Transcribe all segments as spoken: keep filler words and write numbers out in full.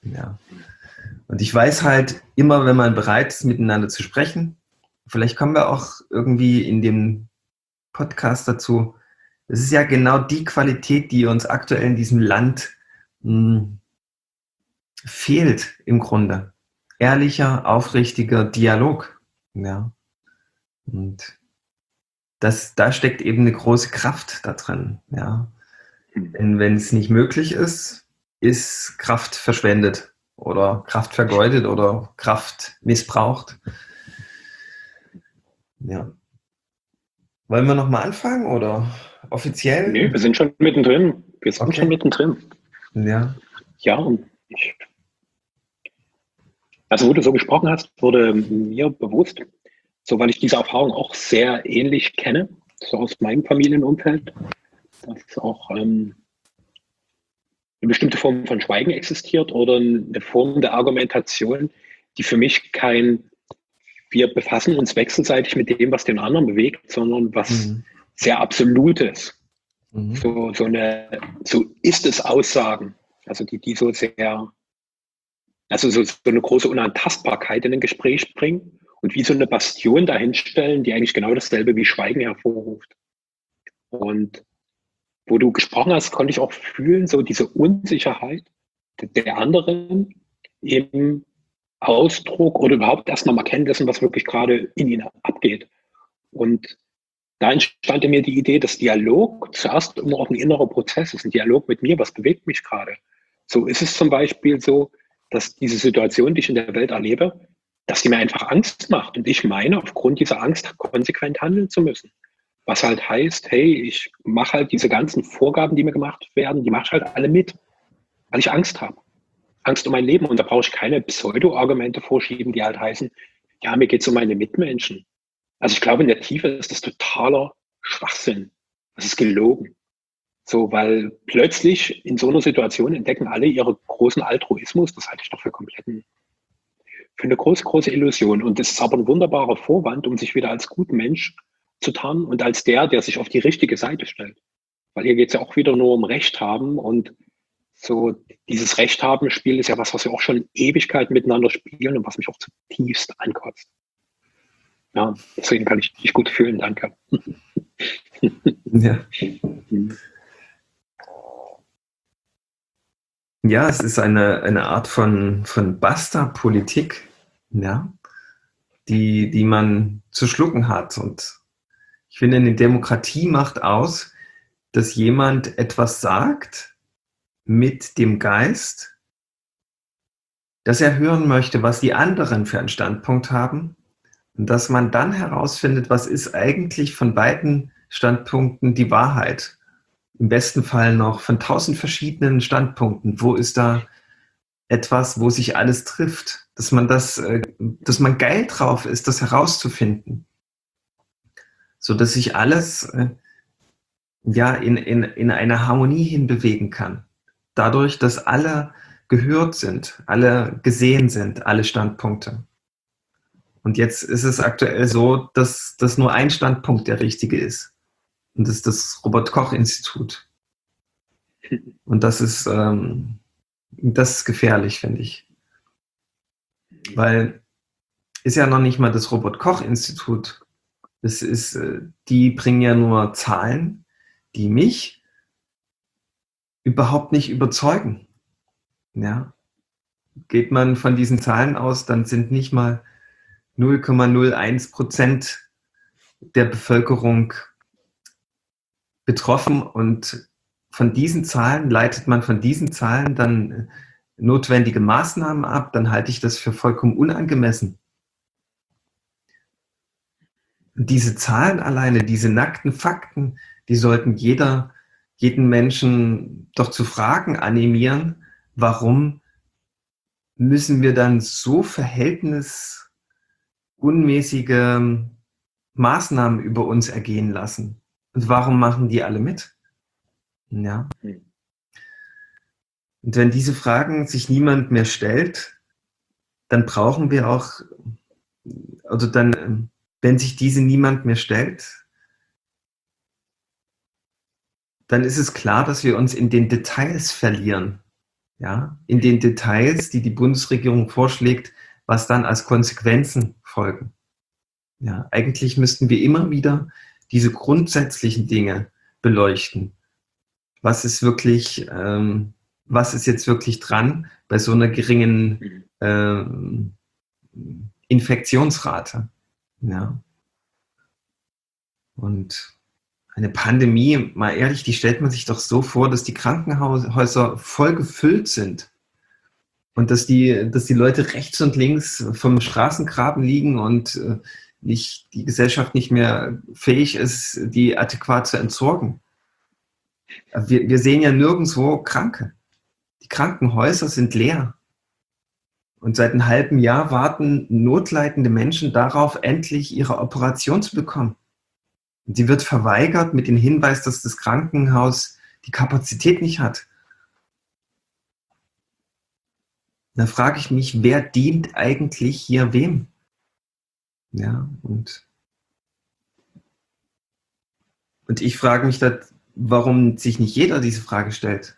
Ja. Und ich weiß halt immer, wenn man bereit ist, miteinander zu sprechen, vielleicht kommen wir auch irgendwie in dem Podcast dazu. Es ist ja genau die Qualität, die uns aktuell in diesem Land mh, fehlt im Grunde. Ehrlicher, aufrichtiger Dialog. Ja. Und das, da steckt eben eine große Kraft da drin. Ja. Denn wenn es nicht möglich ist, ist Kraft verschwendet oder Kraft vergeudet oder Kraft missbraucht. Ja. Wollen wir nochmal anfangen oder offiziell? Nee, wir sind schon mittendrin. Wir sind Okay. schon mittendrin. Ja. Ja, und ich, also wo du so gesprochen hast, wurde mir bewusst, so weil ich diese Erfahrung auch sehr ähnlich kenne, so aus meinem Familienumfeld, dass auch ähm, eine bestimmte Form von Schweigen existiert oder eine Form der Argumentation, die für mich kein, wir befassen uns wechselseitig mit dem, was den anderen bewegt, sondern was Mhm. sehr Absolutes. Mhm. So, so eine, so ist es Aussagen, also die, die so sehr, also so, so eine große Unantastbarkeit in ein Gespräch bringen und wie so eine Bastion dahinstellen, die eigentlich genau dasselbe wie Schweigen hervorruft. Und wo du gesprochen hast, konnte ich auch fühlen, so diese Unsicherheit der anderen im Ausdruck oder überhaupt erstmal mal kennen dessen, was wirklich gerade in ihnen abgeht. Und da entstand in mir die Idee, dass Dialog zuerst immer auch ein innerer Prozess ist, ein Dialog mit mir, was bewegt mich gerade. So ist es zum Beispiel so, dass diese Situation, die ich in der Welt erlebe, dass die mir einfach Angst macht und ich meine, aufgrund dieser Angst konsequent handeln zu müssen. Was halt heißt, hey, ich mache halt diese ganzen Vorgaben, die mir gemacht werden, die mache ich halt alle mit, weil ich Angst habe. Angst um mein Leben. Und da brauche ich keine Pseudo-Argumente vorschieben, die halt heißen, ja, mir geht es um meine Mitmenschen. Also ich glaube, in der Tiefe ist das totaler Schwachsinn. Das ist gelogen. So, weil plötzlich in so einer Situation entdecken alle ihren großen Altruismus. Das halte ich doch für kompletten, für eine große, große Illusion. Und das ist aber ein wunderbarer Vorwand, um sich wieder als guter Mensch zu tarnen und als der, der sich auf die richtige Seite stellt. Weil hier geht es ja auch wieder nur um Recht haben und so dieses Recht haben Spiel ist ja was, was wir auch schon Ewigkeit miteinander spielen und was mich auch zutiefst ankotzt. Ja, deswegen kann ich dich gut fühlen, danke. Ja. Ja, es ist eine, eine Art von, von Basta-Politik, ja, die, die man zu schlucken hat. Und ich finde, eine Demokratie macht aus, dass jemand etwas sagt mit dem Geist, dass er hören möchte, was die anderen für einen Standpunkt haben und dass man dann herausfindet, was ist eigentlich von beiden Standpunkten die Wahrheit. Im besten Fall noch von tausend verschiedenen Standpunkten. Wo ist da etwas, wo sich alles trifft? Dass man das, dass man geil drauf ist, das herauszufinden. So dass sich alles ja in, in, in eine Harmonie hinbewegen kann. Dadurch, dass alle gehört sind, alle gesehen sind, alle Standpunkte. Und jetzt ist es aktuell so, dass, dass nur ein Standpunkt der richtige ist. Und das ist das Robert-Koch-Institut. Und das ist, ähm, das ist gefährlich, finde ich. Weil ist ja noch nicht mal das Robert-Koch-Institut. Das ist, äh, die bringen ja nur Zahlen, die mich überhaupt nicht überzeugen. Ja. Geht man von diesen Zahlen aus, dann sind nicht mal null Komma null eins Prozent der Bevölkerung betroffen und von diesen Zahlen leitet man von diesen Zahlen dann notwendige Maßnahmen ab, dann halte ich das für vollkommen unangemessen. Und diese Zahlen alleine, diese nackten Fakten, die sollten jeder, jeden Menschen doch zu Fragen animieren, warum müssen wir dann so verhältnisunmäßige Maßnahmen über uns ergehen lassen? Und warum machen die alle mit? Ja. Und wenn diese Fragen sich niemand mehr stellt, dann brauchen wir auch, also dann, wenn sich diese niemand mehr stellt, dann ist es klar, dass wir uns in den Details verlieren. Ja, in den Details, die die Bundesregierung vorschlägt, was dann als Konsequenzen folgen. Ja, eigentlich müssten wir immer wieder diese grundsätzlichen Dinge beleuchten. Was ist wirklich, ähm, was ist jetzt wirklich dran bei so einer geringen ähm, Infektionsrate? Ja. Und eine Pandemie, mal ehrlich, die stellt man sich doch so vor, dass die Krankenhäuser voll gefüllt sind und dass die, dass die Leute rechts und links vom Straßengraben liegen und äh, nicht, die Gesellschaft nicht mehr fähig ist, die adäquat zu entsorgen. Wir, wir sehen ja nirgendwo Kranke. Die Krankenhäuser sind leer. Und seit einem halben Jahr warten notleidende Menschen darauf, endlich ihre Operation zu bekommen. Und die wird verweigert mit dem Hinweis, dass das Krankenhaus die Kapazität nicht hat. Da frage ich mich, wer dient eigentlich hier wem? Ja, und, und ich frage mich, dat, warum sich nicht jeder diese Frage stellt.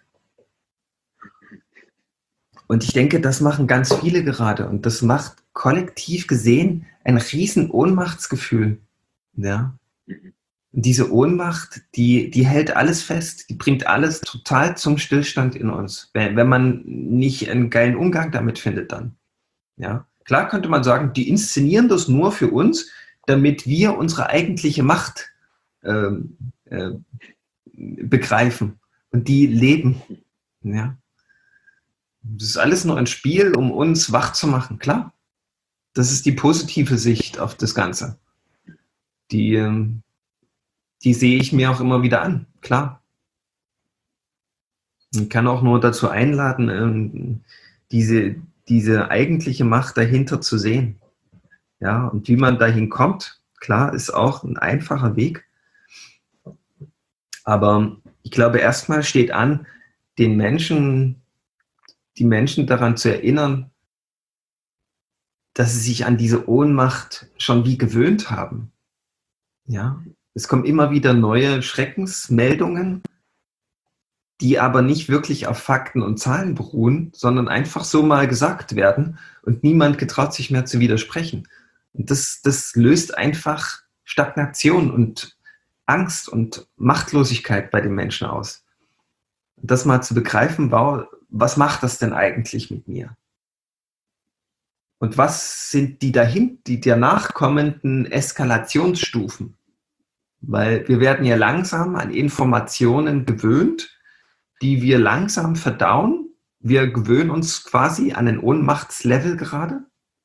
Und ich denke, das machen ganz viele gerade. Und das macht kollektiv gesehen ein riesen Ohnmachtsgefühl. Ja. Und diese Ohnmacht, die, die hält alles fest. Die bringt alles total zum Stillstand in uns. Wenn, wenn man nicht einen geilen Umgang damit findet dann. Ja. Klar könnte man sagen, die inszenieren das nur für uns, damit wir unsere eigentliche Macht äh, äh, begreifen und die leben. Ja. Das ist alles nur ein Spiel, um uns wach zu machen, klar. Das ist die positive Sicht auf das Ganze. Die, die sehe ich mir auch immer wieder an, klar. Ich kann auch nur dazu einladen, diese, diese eigentliche Macht dahinter zu sehen. Ja, und wie man dahin kommt, klar, ist auch ein einfacher Weg. Aber ich glaube, erstmal steht an, den Menschen, die Menschen daran zu erinnern, dass sie sich an diese Ohnmacht schon wie gewöhnt haben. Ja, es kommen immer wieder neue Schreckensmeldungen, die aber nicht wirklich auf Fakten und Zahlen beruhen, sondern einfach so mal gesagt werden und niemand getraut sich mehr zu widersprechen. Und das, das löst einfach Stagnation und Angst und Machtlosigkeit bei den Menschen aus. Und das mal zu begreifen, wow, was macht das denn eigentlich mit mir? Und was sind die dahin, die danach kommenden Eskalationsstufen? Weil wir werden ja langsam an Informationen gewöhnt, die wir langsam verdauen. Wir gewöhnen uns quasi an ein Ohnmachtslevel gerade.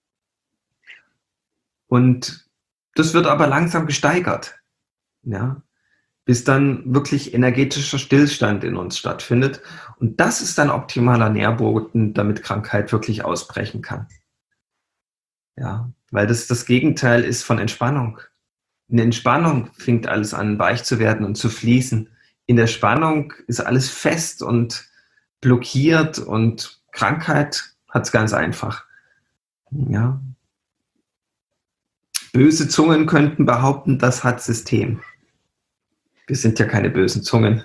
Und das wird aber langsam gesteigert, ja, bis dann wirklich energetischer Stillstand in uns stattfindet. Und das ist dann optimaler Nährboden, damit Krankheit wirklich ausbrechen kann. Ja, weil das das Gegenteil ist von Entspannung. In der Entspannung fängt alles an, weich zu werden und zu fließen. In der Spannung ist alles fest und blockiert und Krankheit hat es ganz einfach. Ja. Böse Zungen könnten behaupten, das hat System. Wir sind ja keine bösen Zungen.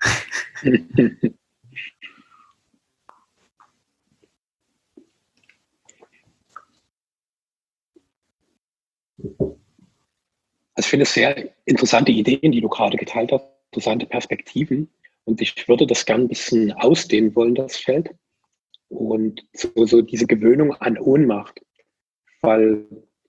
Also ich finde es sehr interessante Ideen, die du gerade geteilt hast, interessante Perspektiven. Und ich würde das gerne ein bisschen ausdehnen wollen, das Feld. Und so, so diese Gewöhnung an Ohnmacht. Weil,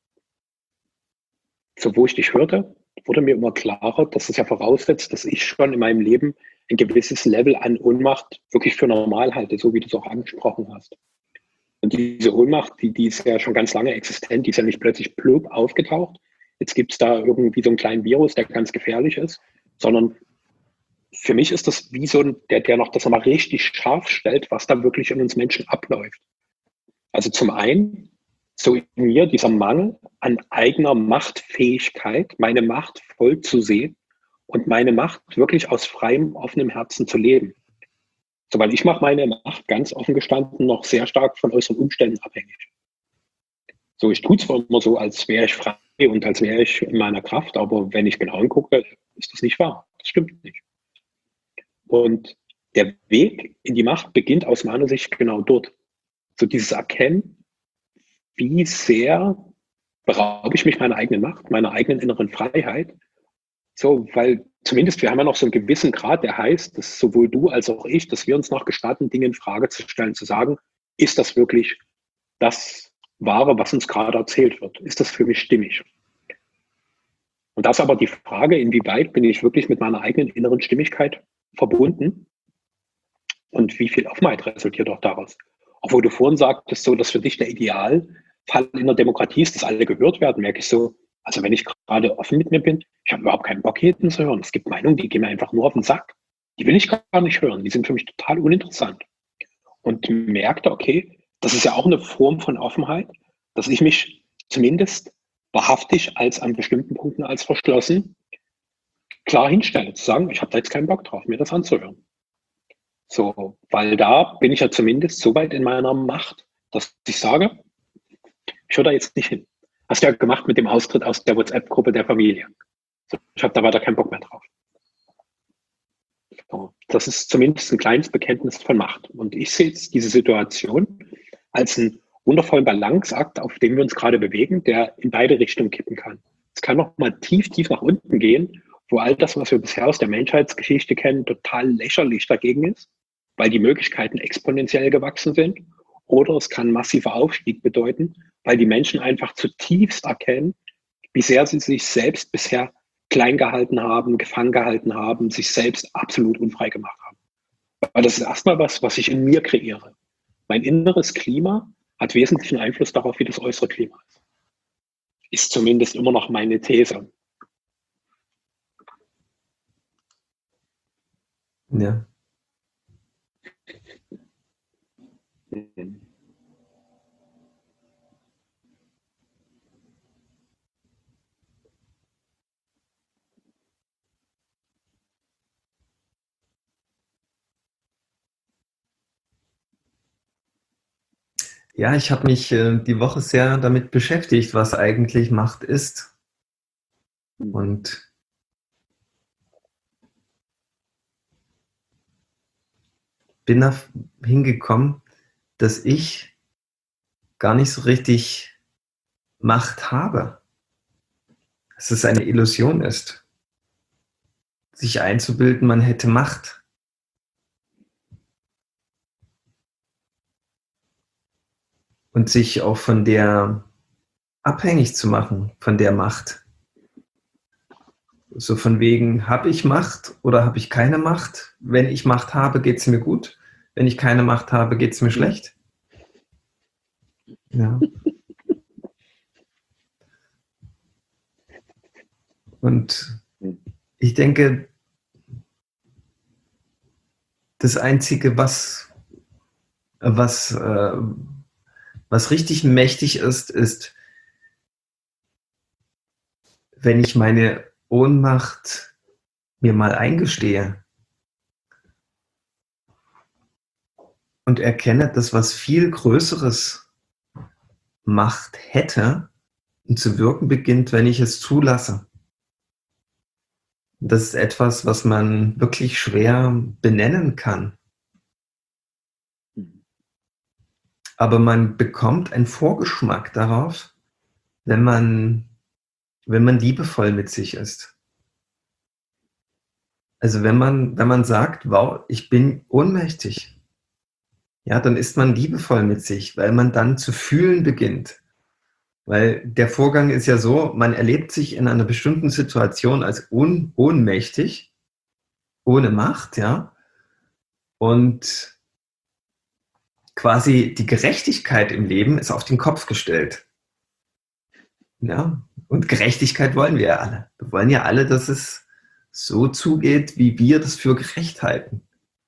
so wo ich dich hörte, wurde mir immer klarer, dass es ja voraussetzt, dass ich schon in meinem Leben ein gewisses Level an Ohnmacht wirklich für normal halte, so wie du es auch angesprochen hast. Und diese Ohnmacht, die, die ist ja schon ganz lange existent, die ist ja nicht plötzlich plöp aufgetaucht. Jetzt gibt es da irgendwie so einen kleinen Virus, der ganz gefährlich ist, sondern für mich ist das wie so ein, der, der noch das nochmal richtig scharf stellt, was da wirklich in uns Menschen abläuft. Also zum einen, so in mir dieser Mangel an eigener Machtfähigkeit, meine Macht voll zu sehen und meine Macht wirklich aus freiem, offenem Herzen zu leben. So, weil ich mache meine Macht ganz offen gestanden noch sehr stark von äußeren Umständen abhängig. So, ich tue es zwar immer so, als wäre ich frei und als wäre ich in meiner Kraft, aber wenn ich genau hingucke, ist das nicht wahr. Das stimmt nicht. Und der Weg in die Macht beginnt aus meiner Sicht genau dort. So dieses Erkennen, wie sehr beraube ich mich meiner eigenen Macht, meiner eigenen inneren Freiheit. So, weil zumindest wir haben ja noch so einen gewissen Grad, der heißt, dass sowohl du als auch ich, dass wir uns noch gestatten, Dinge in Frage zu stellen, zu sagen, ist das wirklich das Wahre, was uns gerade erzählt wird? Ist das für mich stimmig? Und das ist aber die Frage, inwieweit bin ich wirklich mit meiner eigenen inneren Stimmigkeit verbunden und wie viel Offenheit resultiert auch daraus? Obwohl du vorhin sagtest, so, dass für dich der Idealfall in der Demokratie ist, dass alle gehört werden, merke ich so, also wenn ich gerade offen mit mir bin, ich habe überhaupt keinen Bock, jeden zu hören. Es gibt Meinungen, die gehen mir einfach nur auf den Sack. Die will ich gar nicht hören. Die sind für mich total uninteressant. Und merkte, okay, das ist ja auch eine Form von Offenheit, dass ich mich zumindest wahrhaftig als an bestimmten Punkten als verschlossen klar hinstelle, zu sagen, ich habe da jetzt keinen Bock drauf, mir das anzuhören. So, weil da bin ich ja zumindest so weit in meiner Macht, dass ich sage, ich höre da jetzt nicht hin. Hast du ja gemacht mit dem Austritt aus der WhatsApp-Gruppe der Familie. So, ich habe da weiter keinen Bock mehr drauf. So, das ist zumindest ein kleines Bekenntnis von Macht. Und ich sehe jetzt diese Situation als einen wundervollen Balanceakt, auf dem wir uns gerade bewegen, der in beide Richtungen kippen kann. Es kann noch mal tief, tief nach unten gehen, wo all das, was wir bisher aus der Menschheitsgeschichte kennen, total lächerlich dagegen ist, weil die Möglichkeiten exponentiell gewachsen sind. Oder es kann massiver Aufstieg bedeuten, weil die Menschen einfach zutiefst erkennen, wie sehr sie sich selbst bisher klein gehalten haben, gefangen gehalten haben, sich selbst absolut unfrei gemacht haben. Weil das ist erstmal was, was ich in mir kreiere. Mein inneres Klima hat wesentlichen Einfluss darauf, wie das äußere Klima ist. Ist zumindest immer noch meine These. Ja. Mhm. Ja, ich habe mich äh, die Woche sehr damit beschäftigt, was eigentlich Macht ist. Und bin da hingekommen, dass ich gar nicht so richtig Macht habe. Dass es eine Illusion ist, sich einzubilden, man hätte Macht. Und sich auch von der abhängig zu machen, von der Macht. So von wegen, habe ich Macht oder habe ich keine Macht? Wenn ich Macht habe, geht es mir gut. Wenn ich keine Macht habe, geht es mir schlecht. Ja. Und ich denke, das Einzige, was, was, äh, was richtig mächtig ist, ist, wenn ich meine Ohnmacht mir mal eingestehe und erkenne, dass was viel Größeres Macht hätte und zu wirken beginnt, wenn ich es zulasse. Das ist etwas, was man wirklich schwer benennen kann. Aber man bekommt einen Vorgeschmack darauf, wenn man, wenn man liebevoll mit sich ist. Also wenn man, wenn man sagt, wow, ich bin ohnmächtig, ja, dann ist man liebevoll mit sich, weil man dann zu fühlen beginnt. Weil der Vorgang ist ja so, man erlebt sich in einer bestimmten Situation als ohn, ohnmächtig, ohne Macht, ja, und quasi die Gerechtigkeit im Leben ist auf den Kopf gestellt. Ja, und Gerechtigkeit wollen wir ja alle. Wir wollen ja alle, dass es so zugeht, wie wir das für gerecht halten.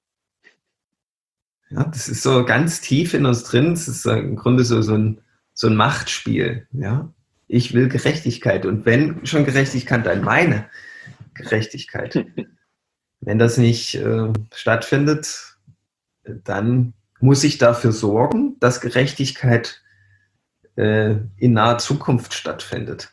Ja, das ist so ganz tief in uns drin. Es ist im Grunde so, so, ein, so ein Machtspiel. Ja? Ich will Gerechtigkeit. Und wenn schon Gerechtigkeit, dann meine Gerechtigkeit. Wenn das nicht äh, stattfindet, dann muss ich dafür sorgen, dass Gerechtigkeit äh, in naher Zukunft stattfindet.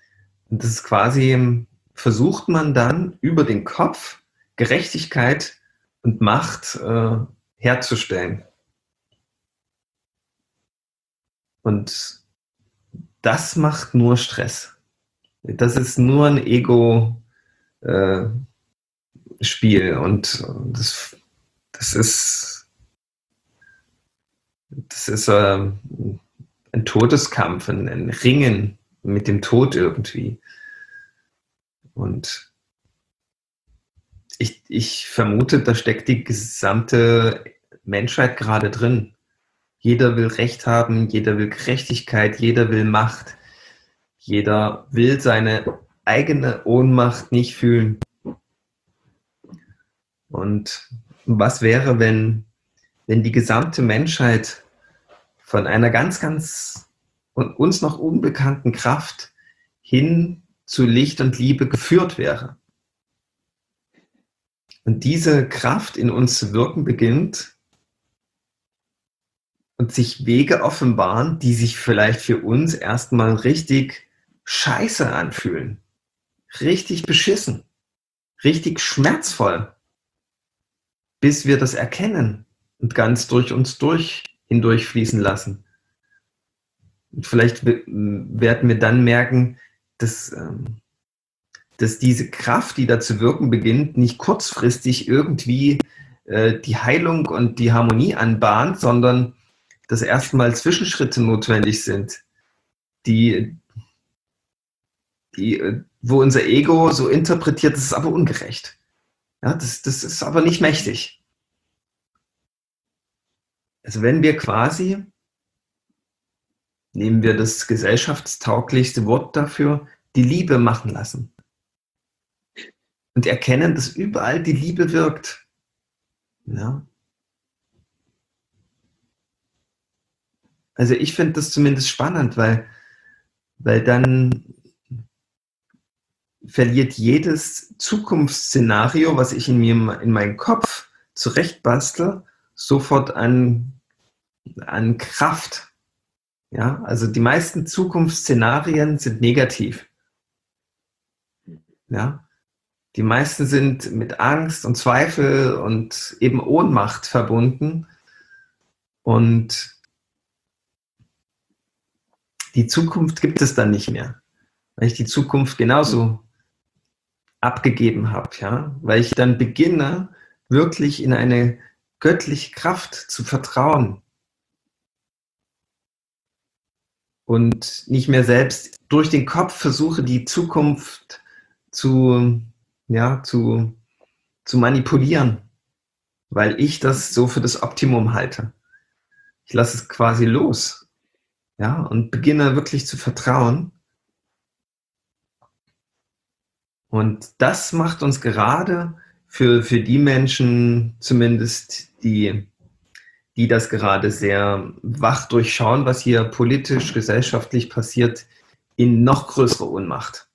Und das ist quasi, versucht man dann über den Kopf Gerechtigkeit und Macht äh, herzustellen. Und das macht nur Stress. Das ist nur ein Ego-Spiel äh, und das, das ist, das ist äh, ein Todeskampf, ein, ein Ringen mit dem Tod irgendwie. Und ich, ich vermute, da steckt die gesamte Menschheit gerade drin. Jeder will Recht haben, jeder will Gerechtigkeit, jeder will Macht. Jeder will seine eigene Ohnmacht nicht fühlen. Und was wäre, wenn, wenn die gesamte Menschheit von einer ganz, ganz uns noch unbekannten Kraft hin zu Licht und Liebe geführt wäre? Und diese Kraft in uns zu wirken beginnt und sich Wege offenbaren, die sich vielleicht für uns erstmal richtig scheiße anfühlen. Richtig beschissen. Richtig schmerzvoll. Bis wir das erkennen und ganz durch uns durch hindurchfließen lassen. Und vielleicht werden wir dann merken, dass, dass diese Kraft, die da zu wirken beginnt, nicht kurzfristig irgendwie äh, die Heilung und die Harmonie anbahnt, sondern dass erstmal Zwischenschritte notwendig sind, die, die, wo unser Ego so interpretiert, das ist aber ungerecht. Ja, das, das ist aber nicht mächtig. Also wenn wir quasi, nehmen wir das gesellschaftstauglichste Wort dafür, die Liebe machen lassen. Und erkennen, dass überall die Liebe wirkt. Ja. Also ich finde das zumindest spannend, weil, weil dann verliert jedes Zukunftsszenario, was ich in mir in meinen Kopf zurechtbastel, sofort an, an Kraft. Ja, also die meisten Zukunftsszenarien sind negativ. Ja, die meisten sind mit Angst und Zweifel und eben Ohnmacht verbunden. Und die Zukunft gibt es dann nicht mehr, weil ich die Zukunft genauso abgegeben habe, ja, weil ich dann beginne, wirklich in eine göttliche Kraft zu vertrauen und nicht mehr selbst durch den Kopf versuche, die Zukunft zu, ja, zu, zu manipulieren, weil ich das so für das Optimum halte. Ich lasse es quasi los, ja, und beginne wirklich zu vertrauen. Und das macht uns gerade für, für die Menschen zumindest, die, die das gerade sehr wach durchschauen, was hier politisch, gesellschaftlich passiert, in noch größere Ohnmacht.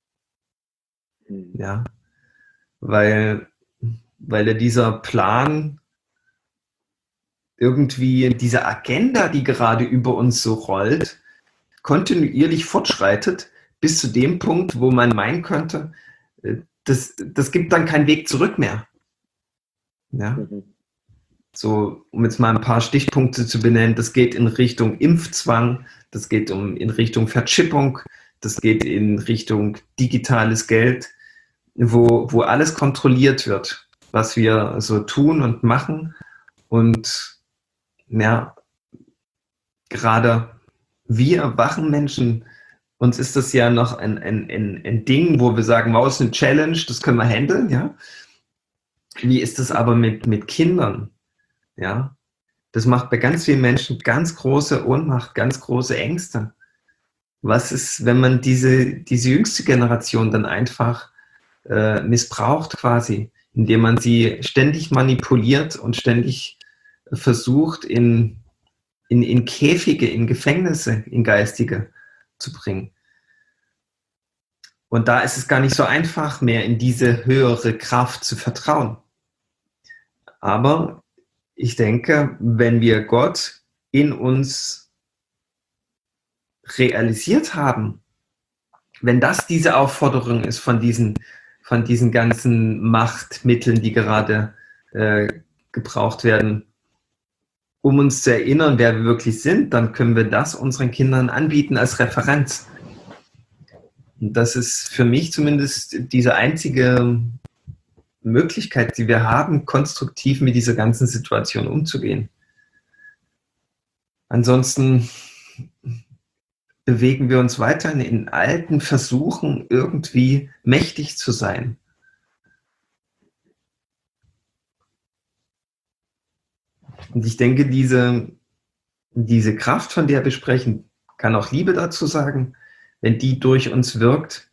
Ja, weil, weil ja dieser Plan irgendwie, diese Agenda, die gerade über uns so rollt, kontinuierlich fortschreitet, bis zu dem Punkt, wo man meinen könnte, das, das gibt dann keinen Weg zurück mehr. Ja. Mhm. So, um jetzt mal ein paar Stichpunkte zu benennen, das geht in Richtung Impfzwang, das geht um in Richtung Verchippung, das geht in Richtung digitales Geld, wo, wo alles kontrolliert wird, was wir so tun und machen. Und ja, gerade wir wachen Menschen, uns ist das ja noch ein, ein, ein, ein Ding, wo wir sagen, wow, ist eine Challenge, das können wir handeln, ja. Wie ist das aber mit, mit Kindern? Ja, das macht bei ganz vielen Menschen ganz große Ohnmacht, ganz große Ängste. Was ist, wenn man diese, diese jüngste Generation dann einfach äh, missbraucht quasi, indem man sie ständig manipuliert und ständig versucht, in, in, in Käfige, in Gefängnisse, in geistige zu bringen. Und da ist es gar nicht so einfach mehr, in diese höhere Kraft zu vertrauen. Aber ich denke, wenn wir Gott in uns realisiert haben, wenn das diese Aufforderung ist von diesen, von diesen ganzen Machtmitteln, die gerade äh, gebraucht werden, um uns zu erinnern, wer wir wirklich sind, dann können wir das unseren Kindern anbieten als Referenz. Und das ist für mich zumindest diese einzige Möglichkeit, die wir haben, konstruktiv mit dieser ganzen Situation umzugehen. Ansonsten bewegen wir uns weiterhin in alten Versuchen, irgendwie mächtig zu sein. Und ich denke, diese, diese Kraft, von der wir sprechen, kann auch Liebe dazu sagen, wenn die durch uns wirkt,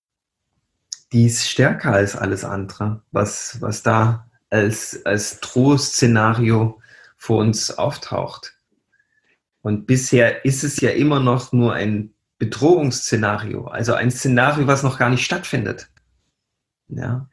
die ist stärker als alles andere, was, was da als, als Drohszenario vor uns auftaucht. Und bisher ist es ja immer noch nur ein Bedrohungsszenario, also ein Szenario, was noch gar nicht stattfindet. Ja.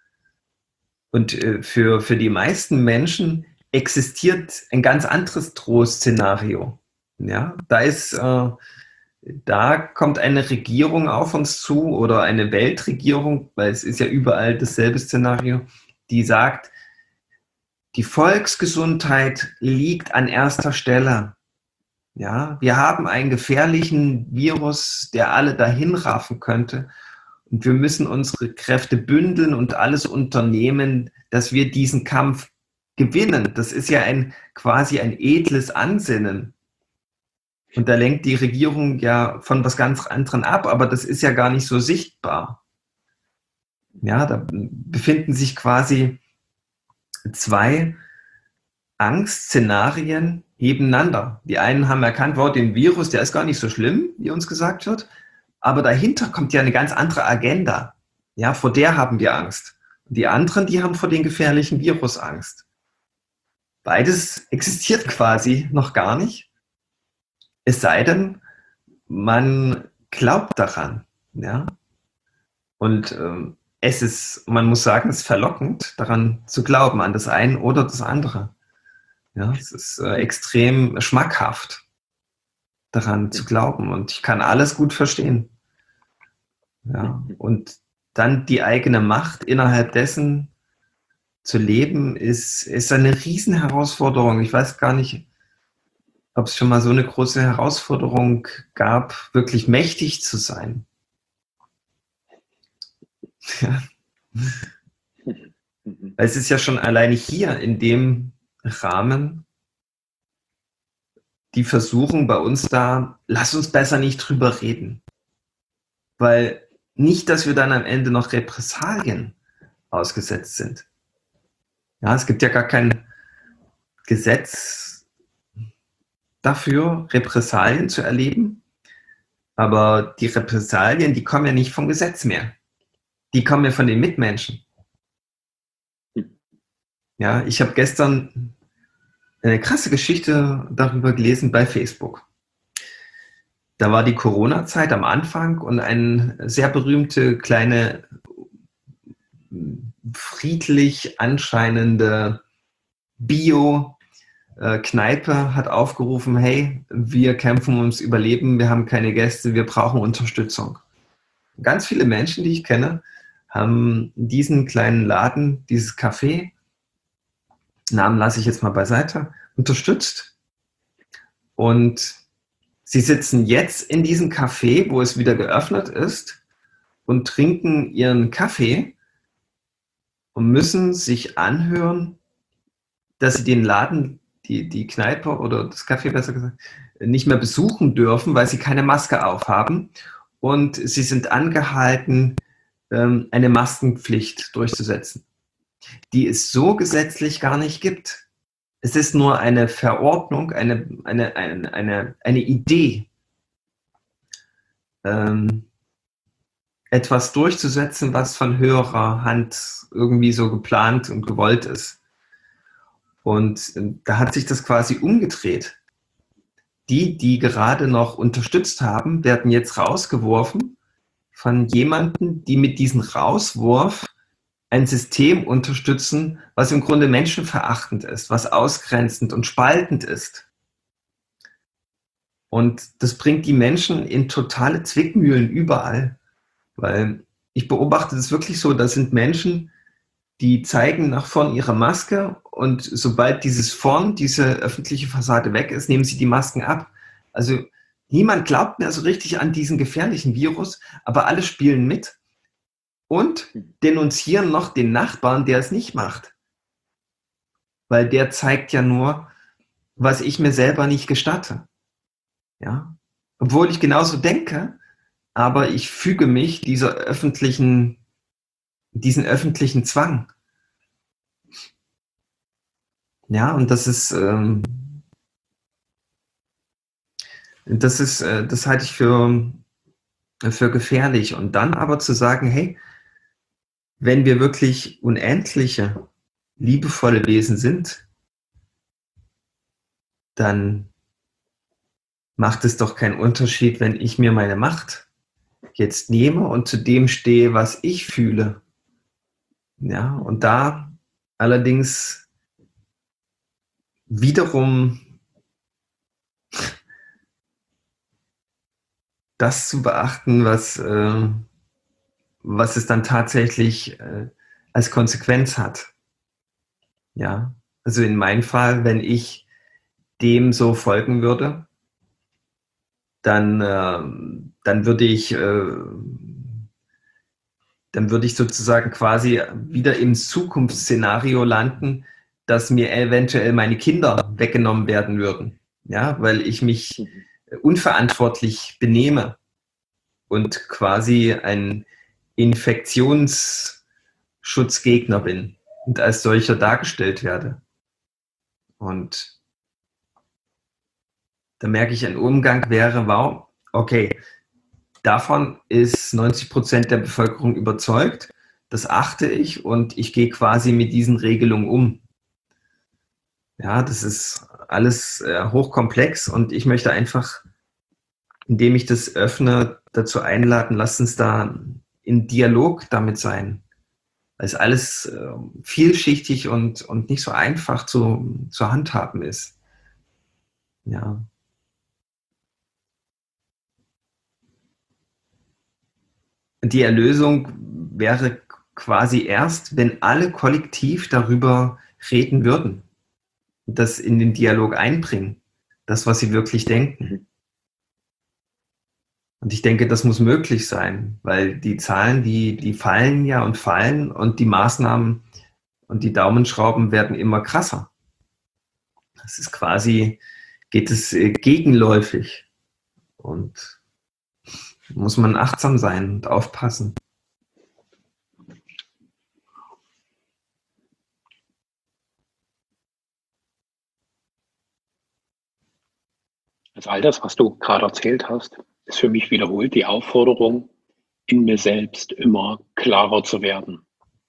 Und äh, für, für die meisten Menschen existiert ein ganz anderes Drohszenario. Ja. Da ist, äh, da kommt eine Regierung auf uns zu oder eine Weltregierung, weil es ist ja überall dasselbe Szenario, die sagt, die Volksgesundheit liegt an erster Stelle. Ja, wir haben einen gefährlichen Virus, der alle dahin raffen könnte. Und wir müssen unsere Kräfte bündeln und alles unternehmen, dass wir diesen Kampf gewinnen. Das ist ja ein, quasi ein edles Ansinnen. Und da lenkt die Regierung ja von was ganz anderem ab, aber das ist ja gar nicht so sichtbar. Ja, da befinden sich quasi zwei Angstszenarien nebeneinander. Die einen haben erkannt, wow, den Virus, der ist gar nicht so schlimm, wie uns gesagt wird, aber dahinter kommt ja eine ganz andere Agenda. Ja, vor der haben wir Angst. Und die anderen, die haben vor dem gefährlichen Virus Angst. Beides existiert quasi noch gar nicht. Es sei denn, man glaubt daran. Ja? Und ähm, es ist, man muss sagen, es ist verlockend, daran zu glauben, an das eine oder das andere. Ja, es ist äh, extrem schmackhaft, daran zu glauben. Und ich kann alles gut verstehen. Ja, und dann die eigene Macht innerhalb dessen zu leben, ist, ist eine Riesenherausforderung. Ich weiß gar nicht, ob es schon mal so eine große Herausforderung gab, wirklich mächtig zu sein. Ja. Es ist ja schon alleine hier in dem Rahmen die Versuchung bei uns da, lass uns besser nicht drüber reden. Weil nicht, dass wir dann am Ende noch Repressalien ausgesetzt sind. Ja, es gibt ja gar kein Gesetz dafür, Repressalien zu erleben. Aber die Repressalien, die kommen ja nicht vom Gesetz mehr. Die kommen ja von den Mitmenschen. Ja, ich habe gestern eine krasse Geschichte darüber gelesen bei Facebook. Da war die Corona-Zeit am Anfang und eine sehr berühmte kleine friedlich anscheinende Bio-Kneipe hat aufgerufen, hey, wir kämpfen ums Überleben, wir haben keine Gäste, wir brauchen Unterstützung. Ganz viele Menschen, die ich kenne, haben diesen kleinen Laden, dieses Café, Namen lasse ich jetzt mal beiseite, unterstützt. Und sie sitzen jetzt in diesem Café, wo es wieder geöffnet ist, und trinken ihren Kaffee und müssen sich anhören, dass sie den Laden, die, die Kneipe oder das Café besser gesagt, nicht mehr besuchen dürfen, weil sie keine Maske aufhaben. Und sie sind angehalten, eine Maskenpflicht durchzusetzen, die es so gesetzlich gar nicht gibt. Es ist nur eine Verordnung, eine, eine, eine, eine, eine Idee, ähm, etwas durchzusetzen, was von höherer Hand irgendwie so geplant und gewollt ist. Und da hat sich das quasi umgedreht. Die, die gerade noch unterstützt haben, werden jetzt rausgeworfen von jemandem, die mit diesem Rauswurf ein System unterstützen, was im Grunde menschenverachtend ist, was ausgrenzend und spaltend ist. Und das bringt die Menschen in totale Zwickmühlen überall. Weil ich beobachte das wirklich so, das sind Menschen, die zeigen nach vorn ihre Maske und sobald dieses vorn, diese öffentliche Fassade weg ist, nehmen sie die Masken ab. Also niemand glaubt mehr so richtig an diesen gefährlichen Virus, aber alle spielen mit und denunzieren noch den Nachbarn, der es nicht macht. Weil der zeigt ja nur, was ich mir selber nicht gestatte. Ja? Obwohl ich genauso denke, aber ich füge mich dieser öffentlichen, diesen öffentlichen Zwang. Ja, und das ist, ähm, das ist, äh, das halte ich für, für gefährlich. Und dann aber zu sagen, hey, wenn wir wirklich unendliche, liebevolle Wesen sind, dann macht es doch keinen Unterschied, wenn ich mir meine Macht jetzt nehme und zu dem stehe, was ich fühle. Ja, und da allerdings wiederum das zu beachten, was, äh, was es dann tatsächlich äh, als Konsequenz hat. Ja, also in meinem Fall, wenn ich dem so folgen würde, dann, äh, dann würde ich, äh, dann würde ich sozusagen quasi wieder im Zukunftsszenario landen, dass mir eventuell meine Kinder weggenommen werden würden. Ja, weil ich mich unverantwortlich benehme und quasi ein Infektionsschutzgegner bin und als solcher dargestellt werde. Und da merke ich, ein Umgang wäre, wow, okay, davon ist neunzig Prozent der Bevölkerung überzeugt, das achte ich und ich gehe quasi mit diesen Regelungen um. Ja, das ist alles äh, hochkomplex und ich möchte einfach, indem ich das öffne, dazu einladen, lasst uns da in Dialog damit sein. Weil es alles äh, vielschichtig und, und nicht so einfach zu, zu handhaben ist. Ja. Die Erlösung wäre quasi erst, wenn alle kollektiv darüber reden würden, das in den Dialog einbringen, das, was sie wirklich denken. Und ich denke, das muss möglich sein, weil die Zahlen, die, die fallen ja und fallen und die Maßnahmen und die Daumenschrauben werden immer krasser. Das ist quasi, geht es äh, gegenläufig und muss man achtsam sein und aufpassen. Also all das, was du gerade erzählt hast, ist für mich wiederholt die Aufforderung, in mir selbst immer klarer zu werden.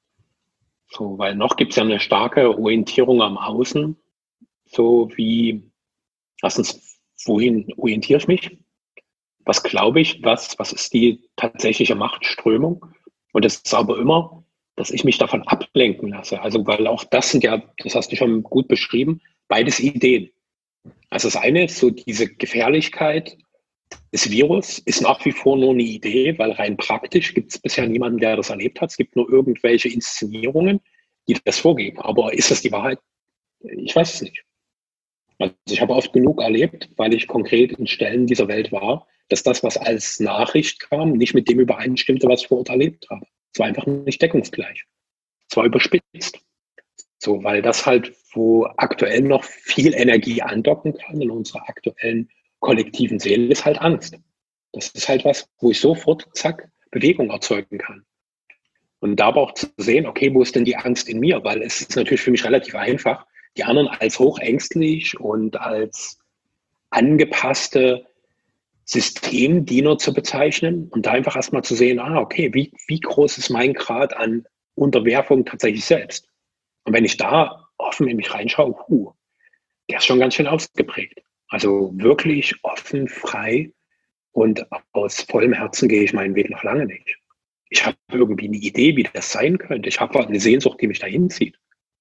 So, weil noch gibt es ja eine starke Orientierung am Außen, so wie, erstens, wohin orientiere ich mich? Was glaube ich? Was, was ist die tatsächliche Machtströmung? Und es ist aber immer, dass ich mich davon ablenken lasse. Also, weil auch das sind ja, das hast du schon gut beschrieben, beides Ideen. Also das eine ist so diese Gefährlichkeit des Virus ist nach wie vor nur eine Idee, weil rein praktisch gibt es bisher niemanden, der das erlebt hat. Es gibt nur irgendwelche Inszenierungen, die das vorgeben. Aber ist das die Wahrheit? Ich weiß es nicht. Also ich habe oft genug erlebt, weil ich konkret in Stellen dieser Welt war, dass das, was als Nachricht kam, nicht mit dem übereinstimmte, was ich vor Ort erlebt habe. Es war einfach nicht deckungsgleich. Es war überspitzt. So, weil das halt, wo aktuell noch viel Energie andocken kann in unserer aktuellen kollektiven Seele, ist halt Angst. Das ist halt was, wo ich sofort, zack, Bewegung erzeugen kann. Und da aber auch zu sehen, okay, wo ist denn die Angst in mir? Weil es ist natürlich für mich relativ einfach, die anderen als hochängstlich und als angepasste Systemdiener zu bezeichnen und da einfach erstmal zu sehen, ah, okay, wie, wie groß ist mein Grad an Unterwerfung tatsächlich selbst? Und wenn ich da offen in mich reinschaue, huh, der ist schon ganz schön ausgeprägt. Also wirklich offen, frei und aus vollem Herzen gehe ich meinen Weg noch lange nicht. Ich habe irgendwie eine Idee, wie das sein könnte. Ich habe eine Sehnsucht, die mich dahin zieht.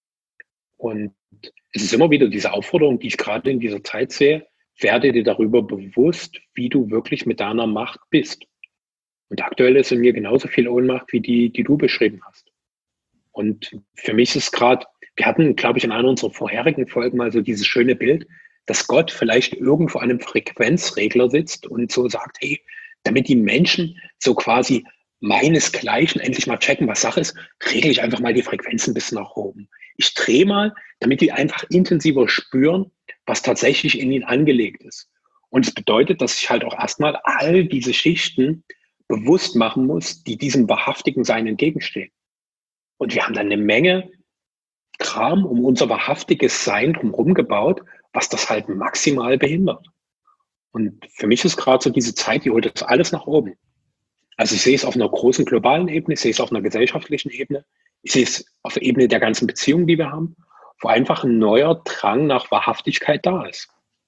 Und es ist immer wieder diese Aufforderung, die ich gerade in dieser Zeit sehe, werde dir darüber bewusst, wie du wirklich mit deiner Macht bist. Und aktuell ist in mir genauso viel Ohnmacht wie die, die du beschrieben hast. Und für mich ist gerade, wir hatten, glaube ich, in einer unserer vorherigen Folgen mal so dieses schöne Bild, dass Gott vielleicht irgendwo an einem Frequenzregler sitzt und so sagt, hey, damit die Menschen so quasi meinesgleichen endlich mal checken, was Sache ist, regle ich einfach mal die Frequenz ein bisschen nach oben. Ich drehe mal, damit die einfach intensiver spüren, was tatsächlich in ihnen angelegt ist. Und es bedeutet, dass ich halt auch erstmal all diese Schichten bewusst machen muss, die diesem wahrhaftigen Sein entgegenstehen. Und wir haben dann eine Menge Kram um unser wahrhaftiges Sein drumherum gebaut, was das halt maximal behindert. Und für mich ist gerade so diese Zeit, die holt das alles nach oben. Also ich sehe es auf einer großen globalen Ebene, ich sehe es auf einer gesellschaftlichen Ebene, ich sehe es auf der Ebene der ganzen Beziehungen, die wir haben, wo einfach ein neuer Drang nach Wahrhaftigkeit da ist.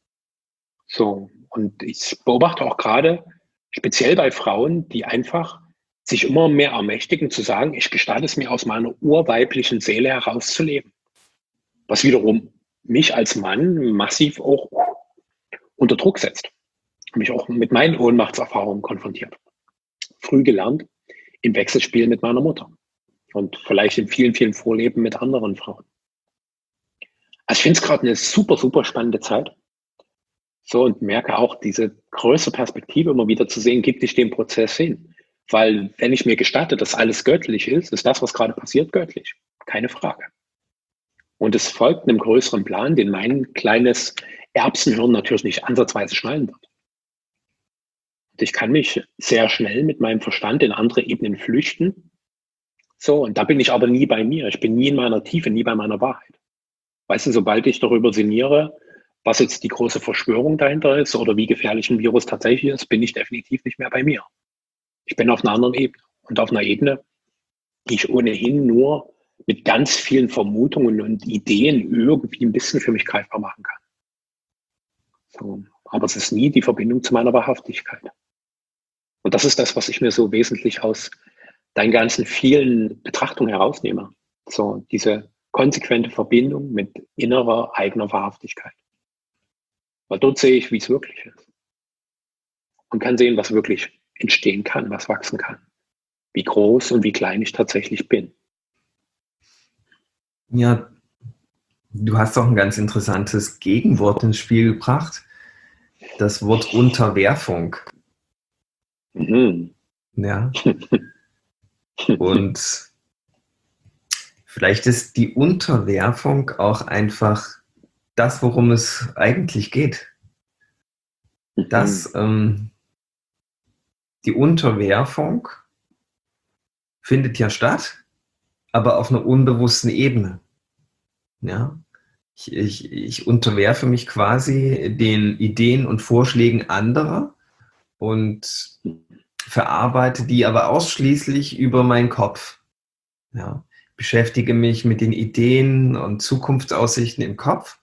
So, und ich beobachte auch gerade, speziell bei Frauen, die einfach sich immer mehr ermächtigen, zu sagen, ich gestatte es mir aus meiner urweiblichen Seele herauszuleben. Was wiederum mich als Mann massiv auch unter Druck setzt. Mich auch mit meinen Ohnmachtserfahrungen konfrontiert. Früh gelernt im Wechselspiel mit meiner Mutter und vielleicht in vielen, vielen Vorleben mit anderen Frauen. Also ich finde es gerade eine super, super spannende Zeit. So, und merke auch diese größere Perspektive immer wieder zu sehen, gibt ich dem Prozess hin. Weil wenn ich mir gestatte, dass alles göttlich ist, ist das, was gerade passiert, göttlich. Keine Frage. Und es folgt einem größeren Plan, den mein kleines Erbsenhirn natürlich nicht ansatzweise schnallen wird. Und ich kann mich sehr schnell mit meinem Verstand in andere Ebenen flüchten. So, und da bin ich aber nie bei mir. Ich bin nie in meiner Tiefe, nie bei meiner Wahrheit. Weißt du, sobald ich darüber sinniere, was jetzt die große Verschwörung dahinter ist oder wie gefährlich ein Virus tatsächlich ist, bin ich definitiv nicht mehr bei mir. Ich bin auf einer anderen Ebene und auf einer Ebene, die ich ohnehin nur mit ganz vielen Vermutungen und Ideen irgendwie ein bisschen für mich greifbar machen kann. So, aber es ist nie die Verbindung zu meiner Wahrhaftigkeit. Und das ist das, was ich mir so wesentlich aus deinen ganzen vielen Betrachtungen herausnehme. So diese konsequente Verbindung mit innerer eigener Wahrhaftigkeit. Weil dort sehe ich, wie es wirklich ist. Und kann sehen, was wirklich entstehen kann, was wachsen kann. Wie groß und wie klein ich tatsächlich bin. Ja, du hast auch ein ganz interessantes Gegenwort ins Spiel gebracht. Das Wort Unterwerfung. Mhm. Ja. Und vielleicht ist die Unterwerfung auch einfach das, worum es eigentlich geht. Dass ähm, die Unterwerfung findet ja statt, aber auf einer unbewussten Ebene. Ja? Ich, ich, ich unterwerfe mich quasi den Ideen und Vorschlägen anderer und verarbeite die aber ausschließlich über meinen Kopf. Ja? Beschäftige mich mit den Ideen und Zukunftsaussichten im Kopf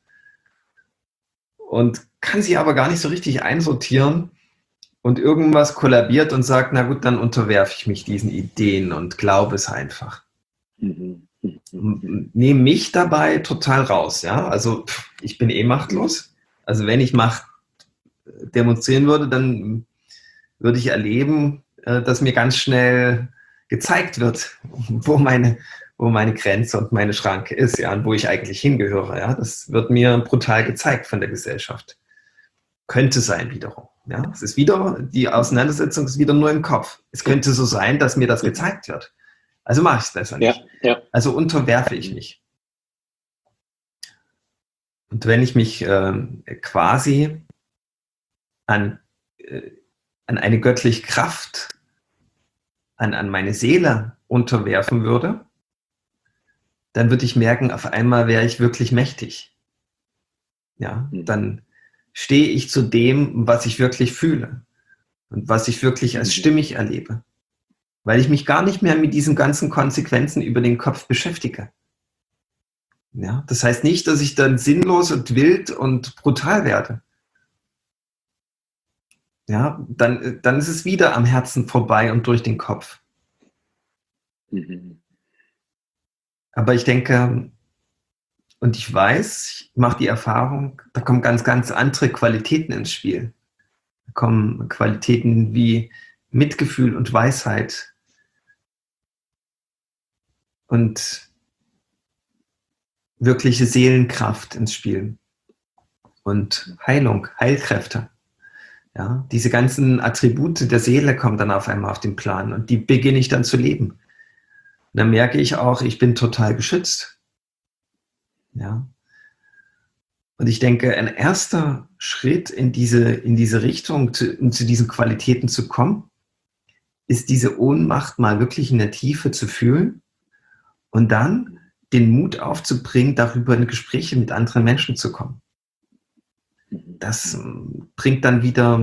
und kann sie aber gar nicht so richtig einsortieren und irgendwas kollabiert und sagt, na gut, dann unterwerfe ich mich diesen Ideen und glaube es einfach. Mhm. Nehme mich dabei total raus. Ja? Also pff, ich bin eh machtlos. Also wenn ich Macht demonstrieren würde, dann würde ich erleben, dass mir ganz schnell gezeigt wird, wo meine, wo meine Grenze und meine Schranke ist, ja, und wo ich eigentlich hingehöre. Ja? Das wird mir brutal gezeigt von der Gesellschaft. Könnte sein wiederum. Ja? Es ist wieder, die Auseinandersetzung ist wieder nur im Kopf. Es könnte so sein, dass mir das gezeigt wird. Also mache ich es besser nicht. Ja, ja. Also unterwerfe ich mich. Und wenn ich mich äh, quasi an, äh, an eine göttliche Kraft, an, an meine Seele unterwerfen würde, dann würde ich merken, auf einmal wäre ich wirklich mächtig. Ja, dann stehe ich zu dem, was ich wirklich fühle und was ich wirklich als stimmig erlebe, weil ich mich gar nicht mehr mit diesen ganzen Konsequenzen über den Kopf beschäftige. Ja, das heißt nicht, dass ich dann sinnlos und wild und brutal werde. Ja, dann, dann ist es wieder am Herzen vorbei und durch den Kopf. Mhm. Aber ich denke, und ich weiß, ich mache die Erfahrung, da kommen ganz, ganz andere Qualitäten ins Spiel. Da kommen Qualitäten wie Mitgefühl und Weisheit. Und wirkliche Seelenkraft ins Spiel und Heilung, Heilkräfte. Ja, diese ganzen Attribute der Seele kommen dann auf einmal auf den Plan und die beginne ich dann zu leben. Und dann merke ich auch, ich bin total geschützt. Ja. Und ich denke, ein erster Schritt in diese, in diese Richtung, zu, um zu diesen Qualitäten zu kommen, ist diese Ohnmacht mal wirklich in der Tiefe zu fühlen und dann den Mut aufzubringen, darüber in Gespräche mit anderen Menschen zu kommen. Das bringt dann wieder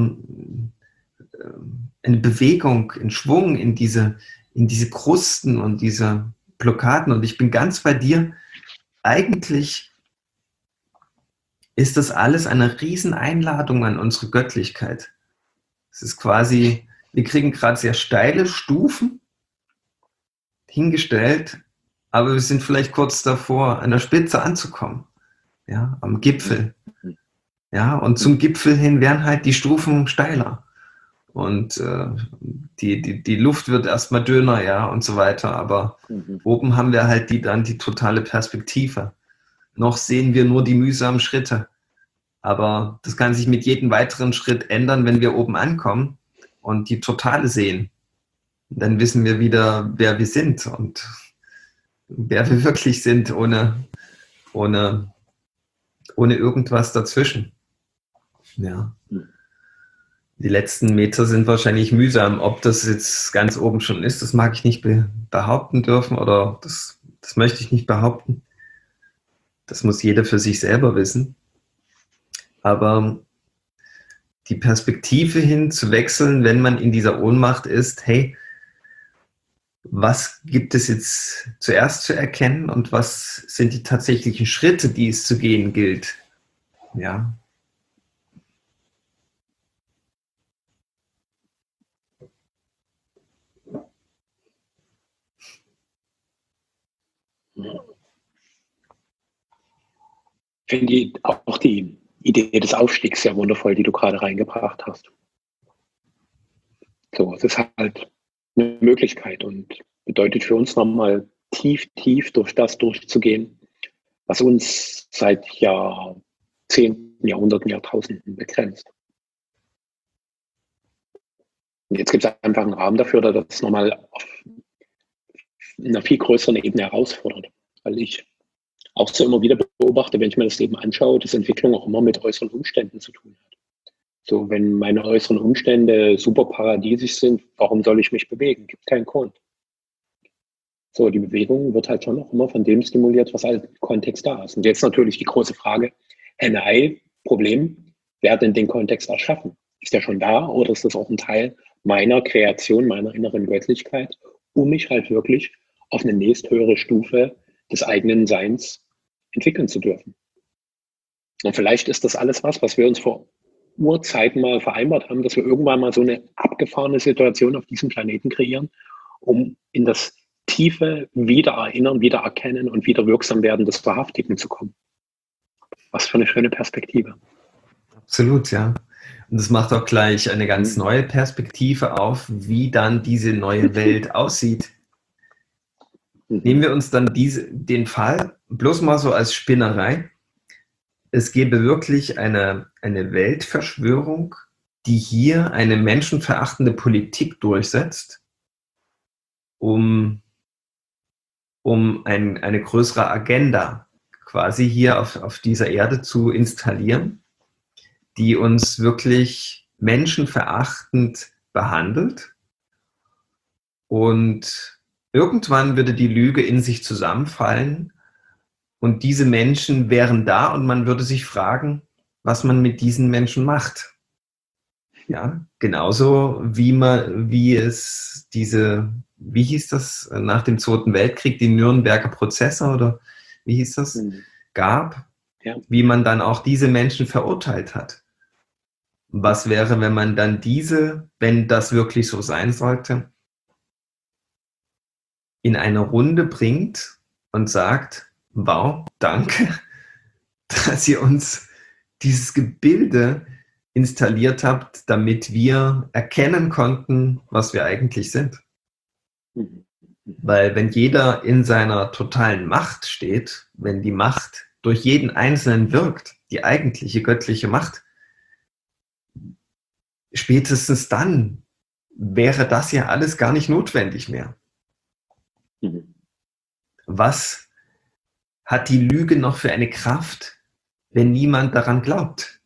eine Bewegung, einen Schwung in diese, in diese Krusten und diese Blockaden. Und ich bin ganz bei dir. Eigentlich ist das alles eine Rieseneinladung an unsere Göttlichkeit. Es ist quasi, wir kriegen gerade sehr steile Stufen hingestellt, aber wir sind vielleicht kurz davor, an der Spitze anzukommen, ja, am Gipfel. Ja, und zum Gipfel hin werden halt die Stufen steiler. Und äh, die, die, die Luft wird erstmal dünner, ja, und so weiter. Aber mhm. oben haben wir halt die, dann die totale Perspektive. Noch sehen wir nur die mühsamen Schritte. Aber das kann sich mit jedem weiteren Schritt ändern, wenn wir oben ankommen und die Totale sehen. Dann wissen wir wieder, wer wir sind und wer wir wirklich sind, ohne, ohne, ohne irgendwas dazwischen. Ja. Die letzten Meter sind wahrscheinlich mühsam. Ob das jetzt ganz oben schon ist, das mag ich nicht be- behaupten dürfen oder das, das möchte ich nicht behaupten. Das muss jeder für sich selber wissen. Aber die Perspektive hin zu wechseln, wenn man in dieser Ohnmacht ist, hey, was gibt es jetzt zuerst zu erkennen und was sind die tatsächlichen Schritte, die es zu gehen gilt? Ja. Ich finde die, auch die Idee des Aufstiegs sehr wundervoll, die du gerade reingebracht hast. So, es ist halt eine Möglichkeit und bedeutet für uns nochmal tief, tief durch das durchzugehen, was uns seit Jahrzehnten, Jahrhunderten, Jahrtausenden begrenzt. Und jetzt gibt es einfach einen Rahmen dafür, der das nochmal auf einer viel größeren Ebene herausfordert. Weil ich auch so immer wieder beobachte, wenn ich mir das Leben anschaue, dass Entwicklung auch immer mit äußeren Umständen zu tun hat. So, wenn meine äußeren Umstände super paradiesisch sind, warum soll ich mich bewegen? Gibt keinen Grund. So, die Bewegung wird halt schon auch immer von dem stimuliert, was als Kontext da ist. Und jetzt natürlich die große Frage, N I-Problem, wer hat denn den Kontext erschaffen? Ist der schon da oder ist das auch ein Teil meiner Kreation, meiner inneren Göttlichkeit, um mich halt wirklich auf eine nächsthöhere Stufe des eigenen Seins entwickeln zu dürfen? Und vielleicht ist das alles was, was wir uns vor Urzeiten mal vereinbart haben, dass wir irgendwann mal so eine abgefahrene Situation auf diesem Planeten kreieren, um in das tiefe Wiedererinnern, Wiedererkennen und wieder wirksam werden des Wahrhaftigen zu kommen. Was für eine schöne Perspektive. Absolut, ja. Und das macht auch gleich eine ganz neue Perspektive auf, wie dann diese neue Welt aussieht. Mhm. Nehmen wir uns dann diese, den Fall bloß mal so als Spinnerei. Es gäbe wirklich eine, eine Weltverschwörung, die hier eine menschenverachtende Politik durchsetzt, um, um ein, eine größere Agenda quasi hier auf, auf dieser Erde zu installieren, die uns wirklich menschenverachtend behandelt. Und irgendwann würde die Lüge in sich zusammenfallen und diese Menschen wären da und man würde sich fragen, was man mit diesen Menschen macht. Ja, genauso wie man, wie es diese, wie hieß das nach dem Zweiten Weltkrieg, die Nürnberger Prozesse oder wie hieß das, mhm. gab, ja. Wie man dann auch diese Menschen verurteilt hat. Was wäre, wenn man dann diese, wenn das wirklich so sein sollte, in eine Runde bringt und sagt, wow, danke, dass ihr uns dieses Gebilde installiert habt, damit wir erkennen konnten, was wir eigentlich sind. Weil wenn jeder in seiner totalen Macht steht, wenn die Macht durch jeden Einzelnen wirkt, die eigentliche göttliche Macht, spätestens dann wäre das ja alles gar nicht notwendig mehr. Mhm. Was hat die Lüge noch für eine Kraft, wenn niemand daran glaubt?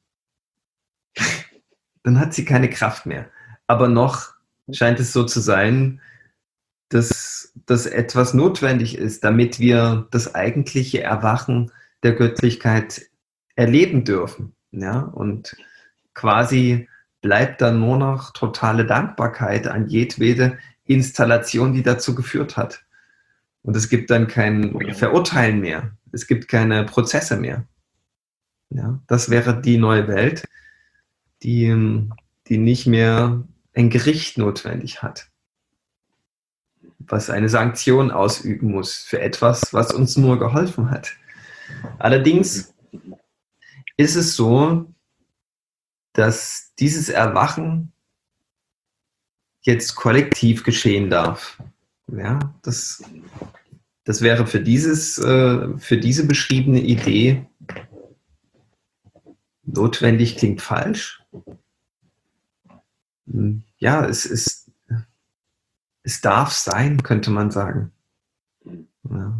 Dann hat sie keine Kraft mehr. Aber noch scheint es so zu sein, dass, dass etwas notwendig ist, damit wir das eigentliche Erwachen der Göttlichkeit erleben dürfen. Ja? Und quasi bleibt dann nur noch totale Dankbarkeit an jedwede Installation, die dazu geführt hat. Und es gibt dann kein Verurteilen mehr. Es gibt keine Prozesse mehr. Ja? Das wäre die neue Welt, die, die nicht mehr ein Gericht notwendig hat, was eine Sanktion ausüben muss für etwas, was uns nur geholfen hat. Allerdings ist es so, dass dieses Erwachen jetzt kollektiv geschehen darf. Ja, das, das wäre für, dieses, für diese beschriebene Idee notwendig, klingt falsch. Ja, es ist Es darf sein, könnte man sagen. Ja.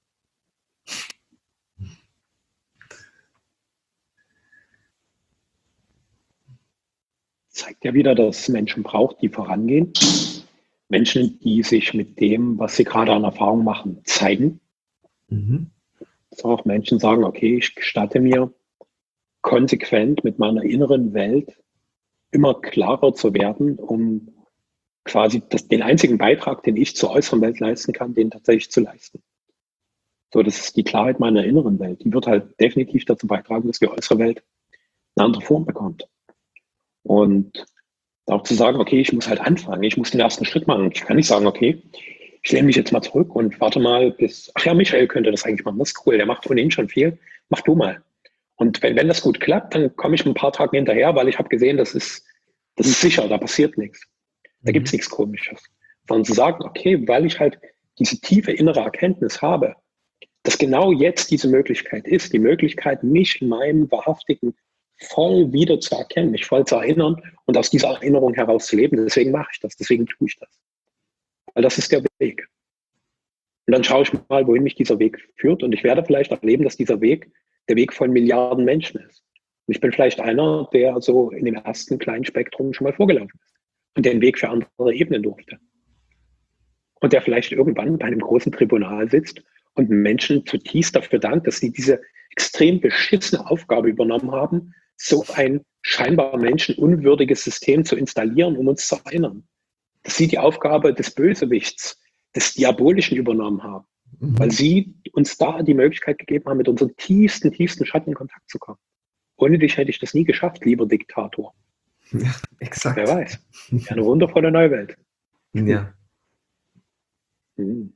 Zeigt ja wieder, dass es Menschen braucht, die vorangehen. Menschen, die sich mit dem, was sie gerade an Erfahrung machen, zeigen. Mhm. Dass auch Menschen sagen, okay, ich gestatte mir, konsequent mit meiner inneren Welt immer klarer zu werden, um quasi das, den einzigen Beitrag, den ich zur äußeren Welt leisten kann, den tatsächlich zu leisten. So, das ist die Klarheit meiner inneren Welt. Die wird halt definitiv dazu beitragen, dass die äußere Welt eine andere Form bekommt. Und auch zu sagen, okay, ich muss halt anfangen, ich muss den ersten Schritt machen. Ich kann nicht sagen, okay, ich lehne mich jetzt mal zurück und warte mal bis, ach ja, Michael könnte das eigentlich machen, das ist cool, der macht ohnehin schon viel, mach du mal. Und wenn, wenn das gut klappt, dann komme ich ein paar Tage hinterher, weil ich habe gesehen, das ist, das ist sicher, da passiert nichts. Da gibt es nichts Komisches. Sondern zu sagen, okay, weil ich halt diese tiefe innere Erkenntnis habe, dass genau jetzt diese Möglichkeit ist, die Möglichkeit, mich in meinem Wahrhaftigen voll wieder zu erkennen, mich voll zu erinnern und aus dieser Erinnerung heraus zu leben. Deswegen mache ich das, deswegen tue ich das. Weil das ist der Weg. Und dann schaue ich mal, wohin mich dieser Weg führt und ich werde vielleicht erleben, dass dieser Weg der Weg von Milliarden Menschen ist. Und ich bin vielleicht einer, der so in dem ersten kleinen Spektrum schon mal vorgelaufen ist und den Weg für andere ebnen durfte. Und der vielleicht irgendwann bei einem großen Tribunal sitzt und Menschen zutiefst dafür dankt, dass sie diese extrem beschissene Aufgabe übernommen haben, so ein scheinbar menschenunwürdiges System zu installieren, um uns zu erinnern. Dass sie die Aufgabe des Bösewichts, des Diabolischen übernommen haben, mhm. weil sie uns da die Möglichkeit gegeben haben, mit unseren tiefsten, tiefsten Schatten in Kontakt zu kommen. Ohne dich hätte ich das nie geschafft, lieber Diktator. Ja, exakt. Wer weiß. Eine wundervolle neue Welt. Ja. Hm.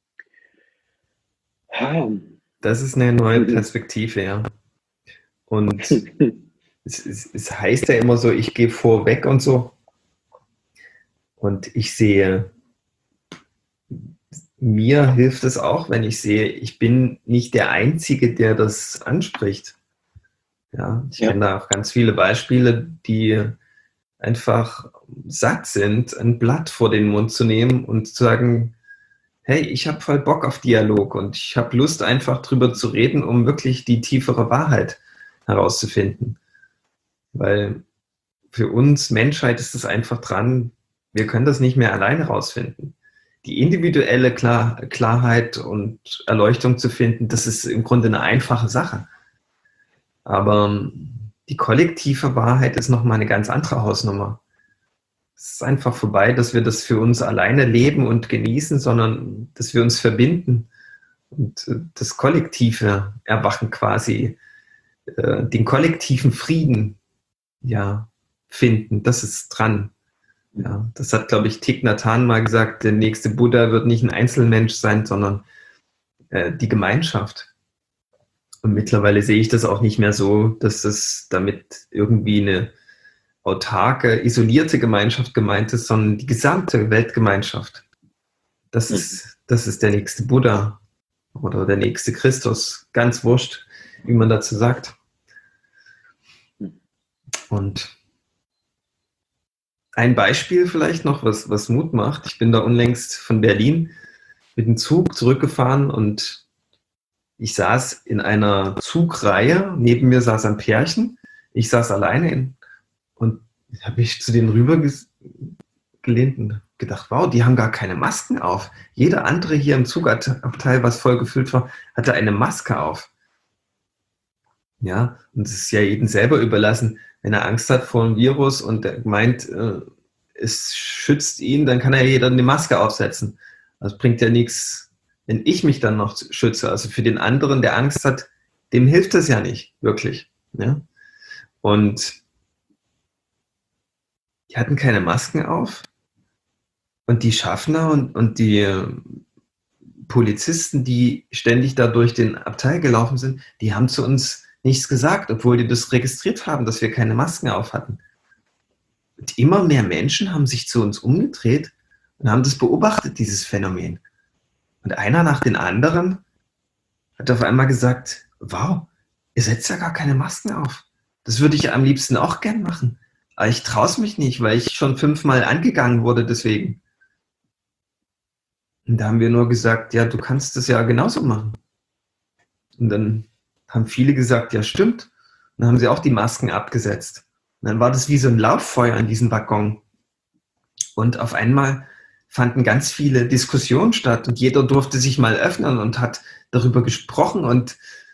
Das ist eine neue Perspektive, ja. Und es, es, es heißt ja immer so, ich gehe vorweg und so. Und ich sehe, mir hilft es auch, wenn ich sehe, ich bin nicht der Einzige, der das anspricht. Ja, ich ja. kenne da auch ganz viele Beispiele, die einfach satt sind, ein Blatt vor den Mund zu nehmen und zu sagen, hey, ich habe voll Bock auf Dialog und ich habe Lust, einfach drüber zu reden, um wirklich die tiefere Wahrheit herauszufinden. Weil für uns Menschheit ist es einfach dran, wir können das nicht mehr alleine rausfinden. Die individuelle Klar- Klarheit und Erleuchtung zu finden, das ist im Grunde eine einfache Sache. Aber die kollektive Wahrheit ist nochmal eine ganz andere Hausnummer. Es ist einfach vorbei, dass wir das für uns alleine leben und genießen, sondern dass wir uns verbinden und das kollektive Erwachen quasi, äh, den kollektiven Frieden ja, finden. Das ist dran. Ja, das hat, glaube ich, Thich Nhat Hanh mal gesagt, der nächste Buddha wird nicht ein Einzelmensch sein, sondern äh, die Gemeinschaft. Und mittlerweile sehe ich das auch nicht mehr so, dass das damit irgendwie eine autarke, isolierte Gemeinschaft gemeint ist, sondern die gesamte Weltgemeinschaft. Das ist, das ist der nächste Buddha oder der nächste Christus. Ganz wurscht, wie man dazu sagt. Und ein Beispiel vielleicht noch, was, was Mut macht. Ich bin da unlängst von Berlin mit dem Zug zurückgefahren und ich saß in einer Zugreihe. Neben mir saß ein Pärchen. Ich saß alleine in, und habe mich zu denen rüber gelehnt und gedacht, wow, die haben gar keine Masken auf. Jeder andere hier im Zugabteil, was voll gefüllt war, hatte eine Maske auf. Ja, und es ist ja jedem selber überlassen. Wenn er Angst hat vor einem Virus und er meint, äh, es schützt ihn, dann kann er jeder eine Maske aufsetzen. Das bringt ja nichts, wenn ich mich dann noch schütze. Also für den anderen, der Angst hat, dem hilft das ja nicht, wirklich. Ja? Und die hatten keine Masken auf. Und die Schaffner und, und die Polizisten, die ständig da durch den Abteil gelaufen sind, die haben zu uns nichts gesagt, obwohl die das registriert haben, dass wir keine Masken auf hatten. Und immer mehr Menschen haben sich zu uns umgedreht und haben das beobachtet, dieses Phänomen. Und einer nach den anderen hat auf einmal gesagt, wow, ihr setzt ja gar keine Masken auf. Das würde ich am liebsten auch gern machen. Aber ich traue es mich nicht, weil ich schon fünfmal angegangen wurde deswegen. Und da haben wir nur gesagt, ja, du kannst das ja genauso machen. Und dann haben viele gesagt, ja, stimmt. Und dann haben sie auch die Masken abgesetzt. Und dann war das wie so ein Lauffeuer in diesem Waggon. Und auf einmal fanden ganz viele Diskussionen statt und jeder durfte sich mal öffnen und hat darüber gesprochen. Und,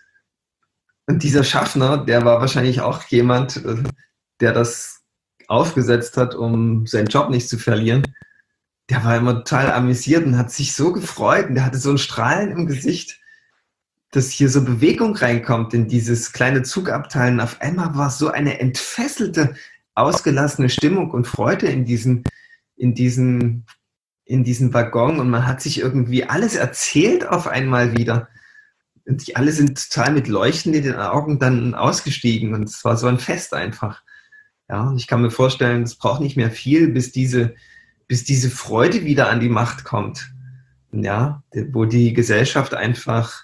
und dieser Schaffner, der war wahrscheinlich auch jemand, der das aufgesetzt hat, um seinen Job nicht zu verlieren. Der war immer total amüsiert und hat sich so gefreut und der hatte so ein Strahlen im Gesicht, dass hier so Bewegung reinkommt in dieses kleine Zugabteil. Und auf einmal war so eine entfesselte, ausgelassene Stimmung und Freude in diesen, in diesen, in diesen Waggon und man hat sich irgendwie alles erzählt auf einmal wieder. Und die alle sind total mit Leuchten in den Augen dann ausgestiegen und es war so ein Fest einfach. Ja, und ich kann mir vorstellen, es braucht nicht mehr viel, bis diese bis diese Freude wieder an die Macht kommt, ja, wo die Gesellschaft einfach,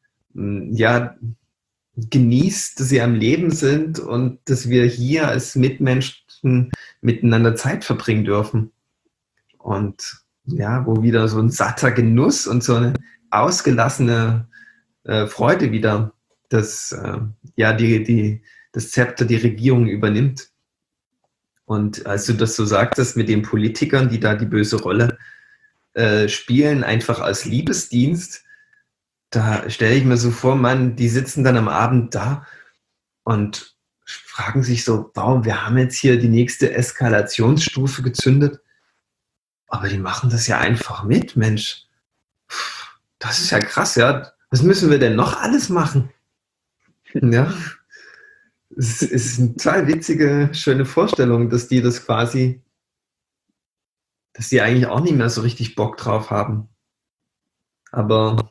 ja, genießt, dass sie am Leben sind und dass wir hier als Mitmenschen miteinander Zeit verbringen dürfen. Und ja, wo wieder so ein satter Genuss und so eine ausgelassene äh, Freude wieder das, äh, ja, die, die, das Zepter die Regierung übernimmt. Und als du das so sagtest mit den Politikern, die da die böse Rolle äh, spielen, einfach als Liebesdienst, da stelle ich mir so vor, Mann, die sitzen dann am Abend da und fragen sich so, wow, wir haben jetzt hier die nächste Eskalationsstufe gezündet, aber die machen das ja einfach mit, Mensch. Das ist ja krass, ja. Was müssen wir denn noch alles machen? Ja. Es ist eine total witzige, schöne Vorstellung, dass die das quasi, dass die eigentlich auch nicht mehr so richtig Bock drauf haben. Aber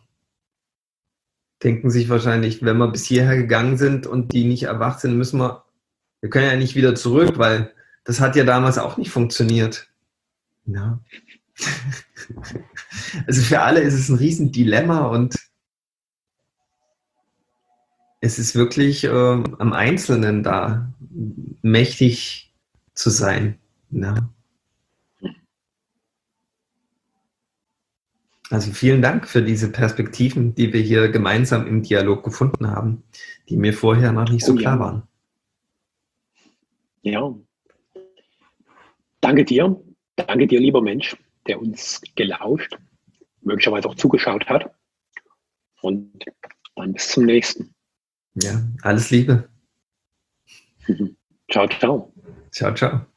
denken sich wahrscheinlich, wenn wir bis hierher gegangen sind und die nicht erwacht sind, müssen wir, wir können ja nicht wieder zurück, weil das hat ja damals auch nicht funktioniert. Ja. Also für alle ist es ein riesen Dilemma und es ist wirklich äh, am Einzelnen da, mächtig zu sein. Ja. Also vielen Dank für diese Perspektiven, die wir hier gemeinsam im Dialog gefunden haben, die mir vorher noch nicht so oh, klar ja. waren. Ja. Danke dir. Danke dir, lieber Mensch, der uns gelauscht, möglicherweise auch zugeschaut hat. Und dann bis zum nächsten. Ja, alles Liebe. Ciao, ciao. Ciao, ciao.